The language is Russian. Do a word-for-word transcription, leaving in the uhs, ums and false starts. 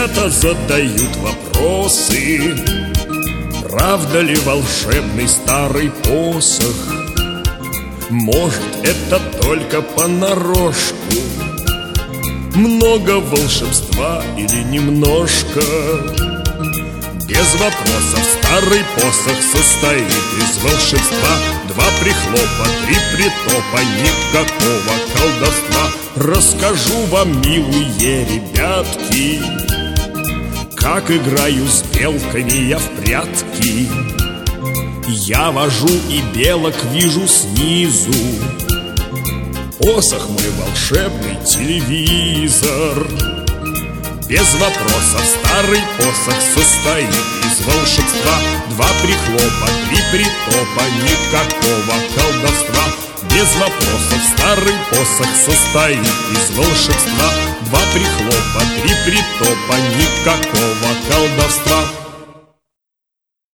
Ребята задают вопросы: правда ли волшебный старый посох? Может, это только понарошку? Много волшебства или немножко? Без вопросов, старый посох состоит из волшебства. Два прихлопа, три притопа, никакого колдовства. Расскажу вам, милые ребятки, как играю с белками я в прятки. Я вожу и белок вижу снизу. Посох мой волшебный телевизор. Без вопросов, старый посох состоит из волшебства. Два прихлопа, три притопа, никакого колдовства. Без вопросов, старый посох состоит из волшебства. Два прихлопа, три притопа, никакого колдовства.